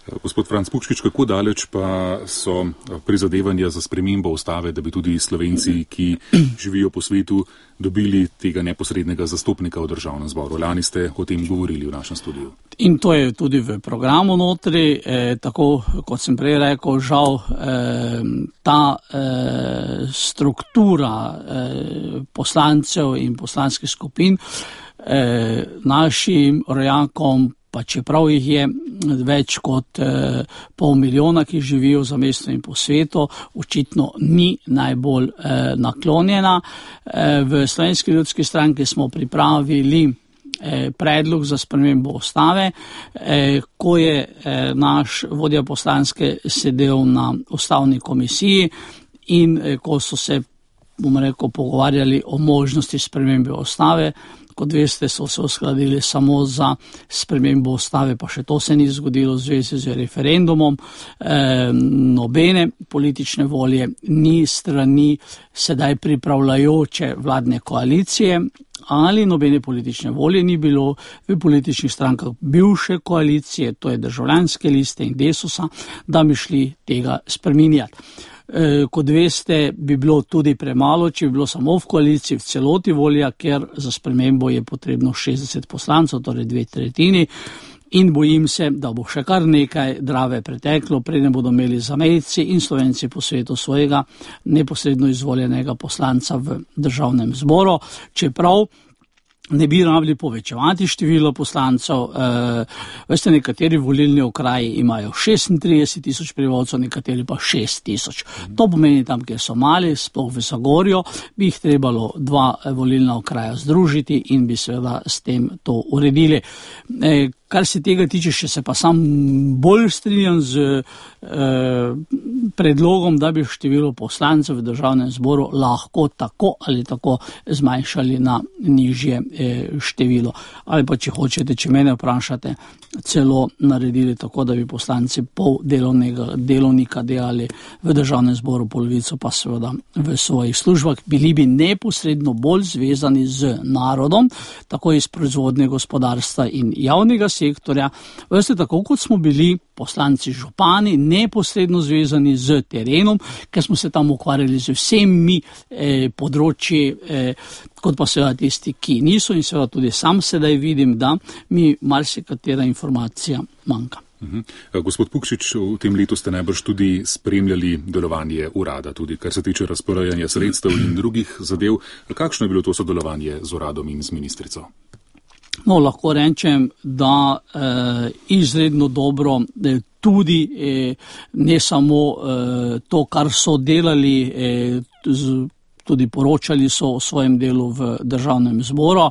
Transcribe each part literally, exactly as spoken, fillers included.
Gospod Franc Pukščič, kako daleč pa so prizadevanja za spremembo ustave, da bi tudi Slovenci, ki živijo po svetu, dobili tega neposrednega zastopnika v državnem zboru? Lani ste o tem govorili v našem studiu. In to je tudi v programu notri, eh, tako kot sem prej rekel, žal eh, ta eh, struktura eh, poslancev in poslanskih skupin eh, našim rojakom, pa čeprav jih je več kot eh, pol milijona, ki živijo v zamestju in po svetu, očitno ni najbolj eh, naklonjena. Eh, v Slovenski ljudski stranki smo pripravili eh, predlog za spremembo ustave, eh, ko je eh, naš vodja poslanske sedel na ustavni komisiji in eh, ko so se, bom rekel, pogovarjali o možnosti spremembe ustave. Kot veste, so se uskladili samo za spremembo ustave, pa še to se ni zgodilo v zvezi z referendumom. E, nobene politične volje ni strani sedaj pripravljajoče vladne koalicije ali nobene politične volje ni bilo v političnih strankah bivše koalicije, to je Državljanske liste in Desusa, da bi šli tega spreminjati. Kot veste, bi bilo tudi premalo, če bi bilo samo v koaliciji v celoti volja, ker za spremembo je potrebno šestdeset poslancev, torej dve tretjini, in bojim se, da bo še kar nekaj drave preteklo, preden bodo imeli zamejci in Slovenci po svetu svojega neposredno izvoljenega poslanca v državnem zboru, čeprav ne bi rabili povečevati število poslancev. E, veste, nekateri volilni okraji imajo šestintrideset tisoč prebivalcev, nekateri pa šest tisoč. To pomeni tam, kjer so mali, sploh v Zagorju, bi jih trebalo dva volilna okraja združiti in bi seveda s tem to uredili. E, Kar se tega tiče, še se pa sam bolj strinjam z eh, predlogom, da bi število poslancev v državnem zboru lahko tako ali tako zmanjšali na nižje eh, število. Ali pa, če hočete, če mene vprašate, celo naredili tako, da bi poslanci pol delovnega, delovnika delali v državnem zboru, polovico pa seveda v svojih službah. Bili bi neposredno bolj zvezani z narodom, tako iz proizvodne gospodarstva in javnega sektorja. Veste, tako kot smo bili poslanci župani neposredno zvezani z terenom, ker smo se tam ukvarjali z vsemi eh, področji, eh, kot pa seveda tisti, ki niso, in seveda tudi sam sedaj vidim, da mi marsikatera informacija manjka. Uhum. Gospod Pukščič, v tem letu ste najbrž tudi spremljali delovanje urada, tudi kar se tiče razporajanja sredstev in drugih zadev. Kakšno je bilo to sodelovanje z uradom in z ministrico? No, lahko rečem, da eh, izredno dobro, eh, tudi eh, ne samo eh, to, kar so delali, eh, z, tudi poročali so o svojem delu v državnem zboru.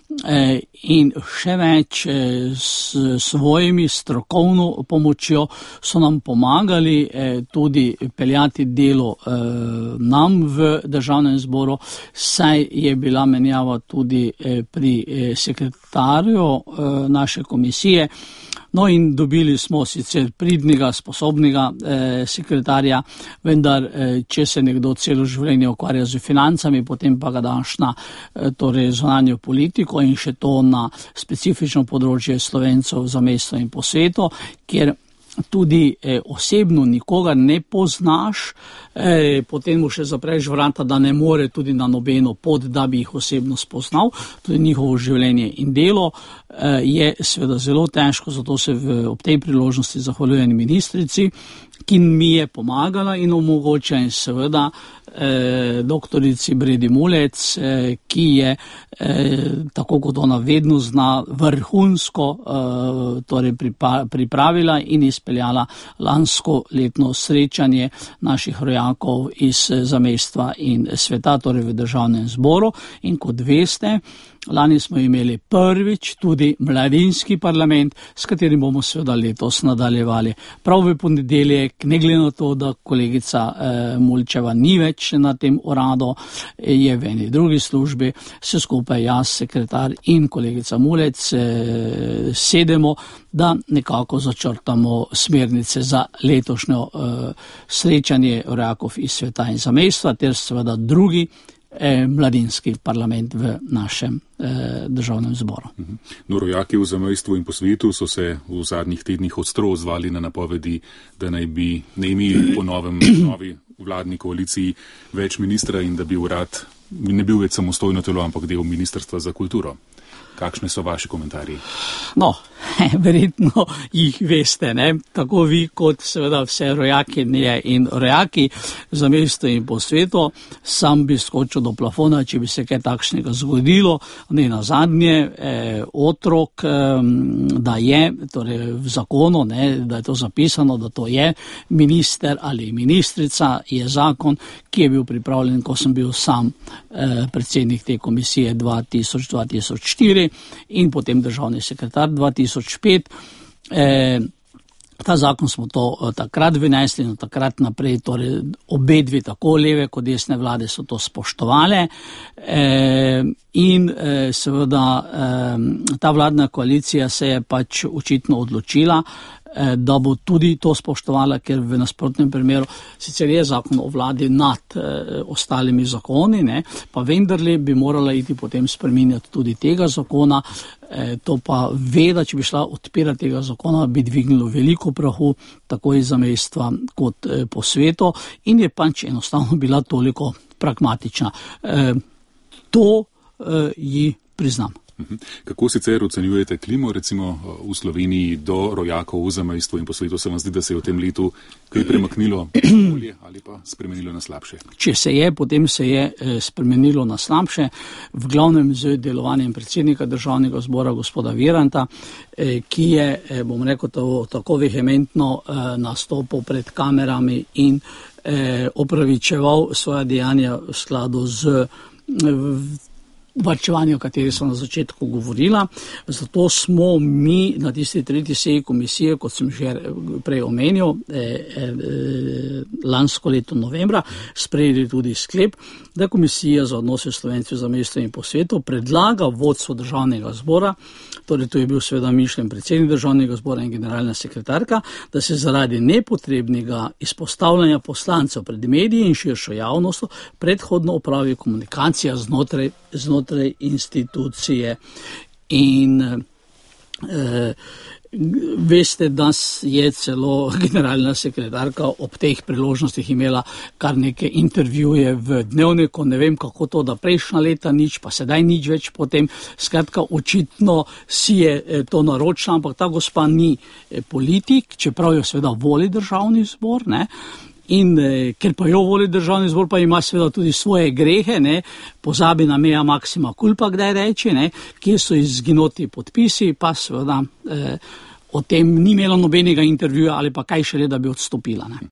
In še več, s svojimi strokovno pomočjo so nam pomagali tudi peljati delo nam v državnem zboru, saj je bila menjava tudi pri sekretarju naše komisije. No, in dobili smo sicer pridnega, sposobnega eh, sekretarja, vendar eh, če se nekdo celo življenje ukvarja z financami, potem pa ga daš na eh, torej zunanjo politiko in še to na specifično področje Slovencev za mesto in po svetu, kjer tudi eh, osebno nikogar ne poznaš, eh, potem mu še zapreš vrata, da ne more tudi na nobeno pot, da bi jih osebno spoznal, tudi njihovo življenje in delo eh, je seveda zelo težko, zato se v, ob tej priložnosti zahvaljujem ministrici, ki mi je pomagala in omogoča, in seveda eh, doktorici Bredi Mulec, eh, ki je eh, tako kot ona vedno zna vrhunsko eh, torej pripa, pripravila in izpeljala lansko letno srečanje naših rojakov iz zamestva in sveta, torej v državnem zboru. In kot veste, lani smo imeli prvič tudi mladinski parlament, s katerim bomo seveda letos nadaljevali. Prav v ponedeljek, ne glede na to, da kolegica eh, Mulčeva ni več na tem uradu, je v eni drugi službi, se skupaj jaz, sekretar in kolegica Mulec eh, sedemo, da nekako začrtamo smernice za letošnjo eh, srečanje rojakov iz sveta in zamestva, ter seveda drugi eh, mladinski parlament v našem eh, državnem zboru. No, rojaki v zamejstvu in po svetu so se v zadnjih tednih ostro odzvali na napovedi, da naj bi ne imeli po novem novi vladni koaliciji več ministra in da bi urad ne bil več samostojno telo, ampak del Ministrstva za kulturo. Kakšne so vaši komentarji? No, verjetno jih veste, ne? Tako vi kot seveda vse rojakinje in rojaki za mesto in po svetu. Sam bi skočil do plafona, če bi se kaj takšnega zgodilo. Ne na zadnje, eh, otrok, eh, da je, torej v zakonu, ne, da je to zapisano, da to je minister ali ministrica, je zakon, ki je bil pripravljen, ko sem bil sam eh, predsednik te komisije dva tisoč do dva tisoč štiri in potem državni sekretar dva tisoč pet. E, ta zakon smo to takrat vynesli in takrat naprej, torej obe dve, tako leve kot desne vlade, so to spoštovale. E, in e, seveda e, ta vladna koalicija se je pač očitno odločila, da bo tudi to spoštovala, ker v nasprotnem primeru sicer je zakon o vladi nad eh, ostalimi zakoni, ne, pa vendarle bi morala iti potem spreminjati tudi tega zakona. Eh, to pa ve, da če bi šla odpirati tega zakona, bi dvignilo veliko prahu, tako iz zamejstva kot eh, po svetu, in je pač enostavno bila toliko pragmatična. Eh, to eh, ji priznam. Kako sicer ocenjujete klimo, recimo v Sloveniji, do rojakov v zamejstvu in po svetu? Se vam zdi, da se je v tem letu kaj premaknilo bolje ali pa spremenilo na slabše? Če se je, potem se je spremenilo na slabše, v glavnem z delovanjem predsednika državnega zbora gospoda Viranta, ki je, bom rekel, to, tako vehementno nastopil pred kamerami in opravičeval svoja dejanja v skladu z varčevanje, o kateri so na začetku govorila. Zato smo mi na tisti tretji seji komisije, kot sem že prej omenil, eh, eh, lansko leto novembra, sprejeli tudi sklep, da komisija za odnose Slovencev za mesto in po svetu predlaga vodstvo državnega zbora, torej to je bil seveda mišljen predsednik državnega zbora in generalna sekretarka, da se zaradi nepotrebnega izpostavljanja poslancev pred mediji in širšo javnostjo predhodno opravi komunikacija znotraj, znotraj institucije. In eh, veste, da je celo generalna sekretarka ob teh priložnostih imela kar neke intervjuje v Dnevniku, ne vem kako to, da prejšnja leta nič, pa sedaj nič več potem. Skratka, očitno si je to naročila, ampak ta gospa ni politik, čeprav jo seveda voli državni zbor, ne. In eh, ker pa jo voli državni zbor, pa ima seveda tudi svoje grehe, ne, pozabi na mea maxima culpa, kdaj reči, ne, kje so izginoti podpisi, pa seveda eh, o tem ni imela nobenega intervjuja ali pa kaj šele, da bi odstopila. Ne.